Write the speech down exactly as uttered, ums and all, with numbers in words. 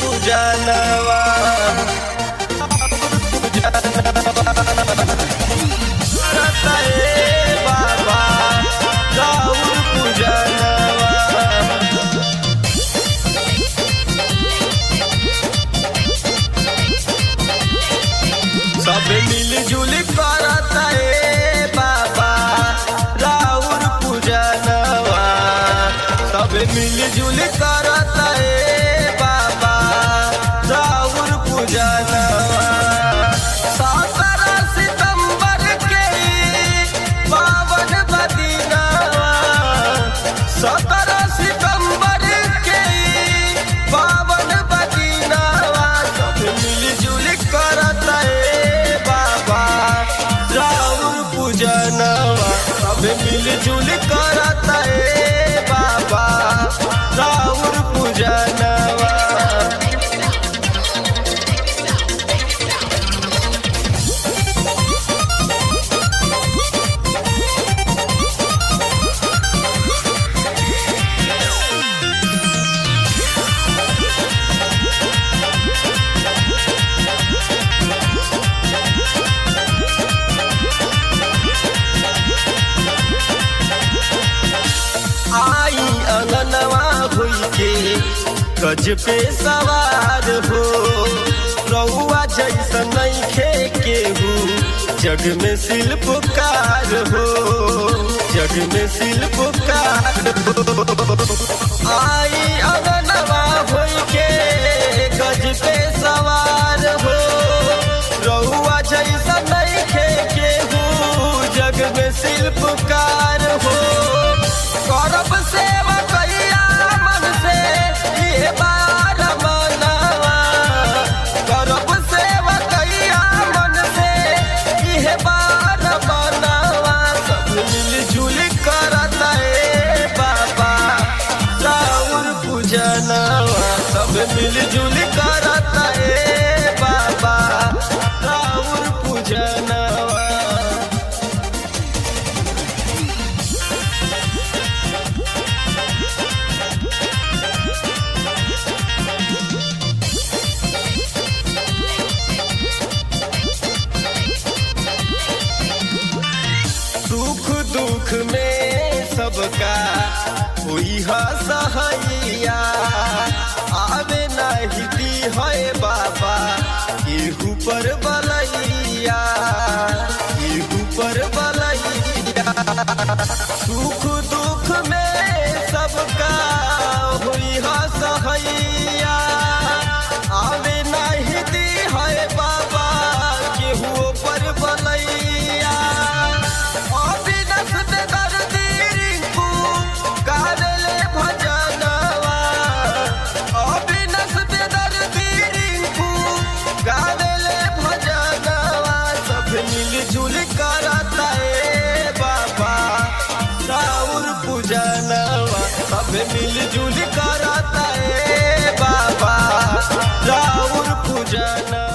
पूजनवा बाबा राउर पूजनवा सब मिलजुल करता है बाबा राउर पूजनवा सब मिलजुल करता है बाबा राउर पूजनवा सत्रह सितंबर के पावन बदिनवा सत्रह सितंबर के पावन बदिनवा सब मिलजुल करता है बाबा राउर पूजनवा सब मिलजुल करता है बाबा राउर पूजनवा आई अंगनवा हुई के गज पे सवार हो रउआ जैसा नइखे केहू जग में शिल्पकार हो जग में शिल्पकार हो आई अंगनवा हुई के गज पे सवार हो रउआ जैसा नइखे केहू जग में शिल्पकार हो करब सेवा कैया मन से ये बार मनवा करब सेवा कैया मन से ये बार मनवा सब मिलजुल करता है बाबा राउर पूजनवा सब मिलजुल करता है बाबा राउर पूजनवा सुख दुख में सबका हुई है सहैया आवे नहीं दी है बाबा केहू पर बलैया केहू पर बलैया सुख दुख में सबका हुई है सहैया आवे नहीं दी है बाबा केहू पर बलैया मिलजुल करता है बाबा राउर पूजनवा सब मिलजुल करता है बाबा राउर पूजनवा।